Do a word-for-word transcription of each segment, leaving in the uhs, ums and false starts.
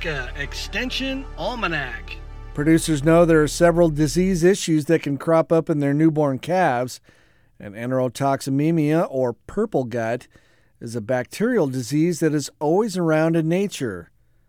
Nebraska Extension Almanac. Producers know there are several disease issues that can crop up in their newborn calves, and enterotoxemia, or purple gut, is a bacterial disease that is always around in nature.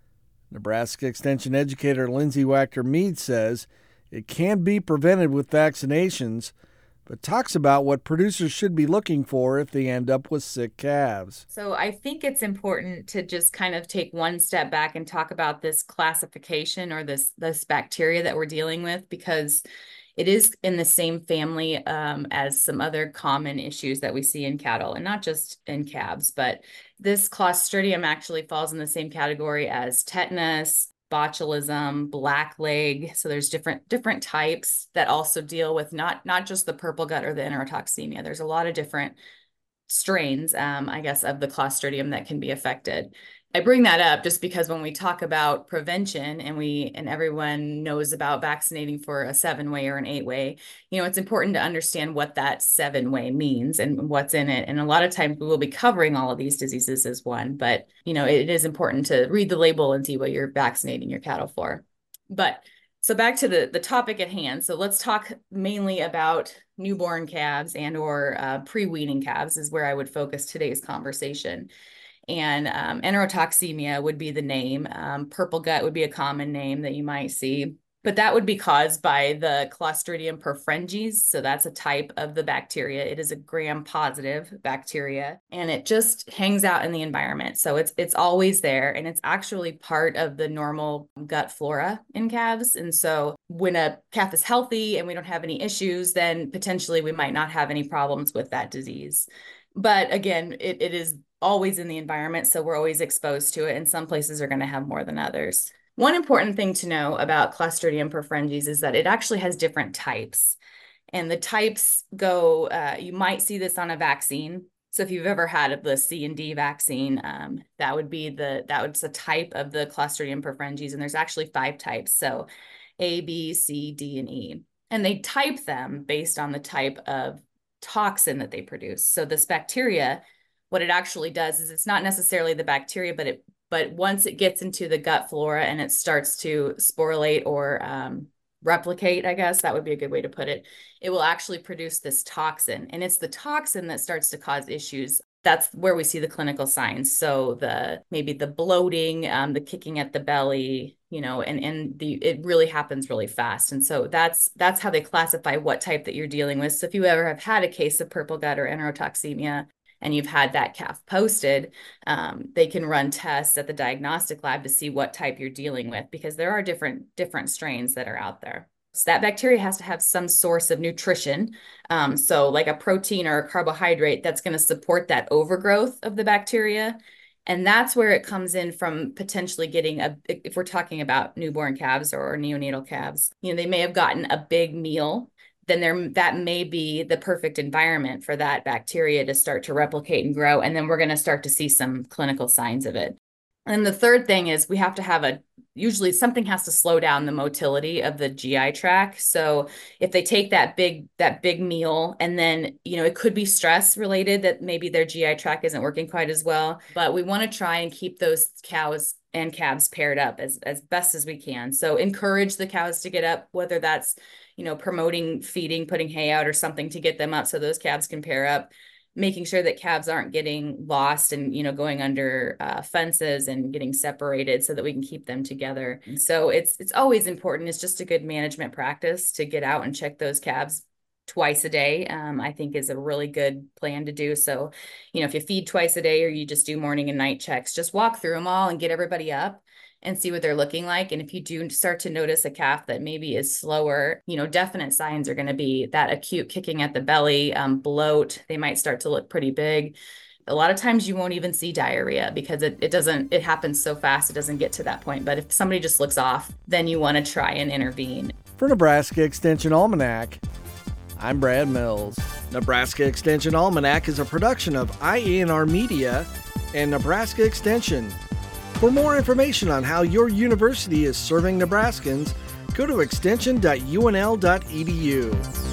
Nebraska Extension educator Lindsay Wachter-Mead says it can be prevented with vaccinations, but talks about what producers should be looking for if they end up with sick calves. So I think it's important to just kind of take one step back and talk about this classification or this, this bacteria that we're dealing with, because it is in the same family um, as some other common issues that we see in cattle, and not just in calves, but this Clostridium actually falls in the same category as tetanus, botulism, blackleg. So there's different different types that also deal with not not just the purple gut or the enterotoxemia. There's a lot of different strains, um, I guess, of the Clostridium that can be affected. I bring that up just because when we talk about prevention, and we and everyone knows about vaccinating for a seven way or an eight way, you know, it's important to understand what that seven way means and what's in it. And a lot of times we will be covering all of these diseases as one, but you know, it is important to read the label and see what you're vaccinating your cattle for. But so back to the, the topic at hand. So let's talk mainly about newborn calves and or uh, pre-weaning calves is where I would focus today's conversation. And um, enterotoxemia would be the name. Um, purple gut would be a common name that you might see, but that would be caused by the Clostridium perfringens. So that's a type of the bacteria. It is a gram-positive bacteria, and it just hangs out in the environment. So it's it's always there, and it's actually part of the normal gut flora in calves. And so when a calf is healthy and we don't have any issues, then potentially we might not have any problems with that disease. But again, it, it is always in the environment, so we're always exposed to it, and some places are going to have more than others. One important thing to know about Clostridium perfringens is that it actually has different types, and the types go, uh, you might see this on a vaccine. So if you've ever had the C and D vaccine, um, that would be the, that was a type of the Clostridium perfringens, and there's actually five types, so A, B, C, D, and E. And they type them based on the type of toxin that they produce. So this bacteria, what it actually does is it's not necessarily the bacteria, but it but once it gets into the gut flora and it starts to sporulate or um, replicate, I guess that would be a good way to put it, it will actually produce this toxin. And it's the toxin that starts to cause issues. That's where we see the clinical signs. So the maybe the bloating, um, the kicking at the belly, you know, and, and the it really happens really fast. And so that's that's how they classify what type that you're dealing with. So if you ever have had a case of purple gut or enterotoxemia, and you've had that calf posted, um, they can run tests at the diagnostic lab to see what type you're dealing with, because there are different, different strains that are out there. So that bacteria has to have some source of nutrition. Um, so like a protein or a carbohydrate that's going to support that overgrowth of the bacteria. And that's where it comes in from potentially getting a, if we're talking about newborn calves or neonatal calves, you know, they may have gotten a big meal, then there that may be the perfect environment for that bacteria to start to replicate and grow. And then we're going to start to see some clinical signs of it. And the third thing is we have to have a, usually something has to slow down the motility of the G I tract. So if they take that big, that big meal, and then, you know, it could be stress related that maybe their G I tract isn't working quite as well, but we want to try and keep those cows and calves paired up as, as best as we can. So encourage the cows to get up, whether that's, you know, promoting feeding, putting hay out or something to get them up so those calves can pair up, making sure that calves aren't getting lost and, you know, going under uh, fences and getting separated so that we can keep them together. So it's, it's always important. It's just a good management practice to get out and check those calves twice a day, um, I think is a really good plan to do. So, you know, if you feed twice a day or you just do morning and night checks, just walk through them all and get everybody up and see what they're looking like. And if you do start to notice a calf that maybe is slower, you know, definite signs are going to be that acute kicking at the belly, um, bloat. They might start to look pretty big. A lot of times you won't even see diarrhea because it, it doesn't, it happens so fast, it doesn't get to that point. But if somebody just looks off, then you want to try and intervene. For Nebraska Extension Almanac, I'm Brad Mills. Nebraska Extension Almanac is a production of I A N R Media and Nebraska Extension. For more information on how your university is serving Nebraskans, go to extension dot U N L dot E D U.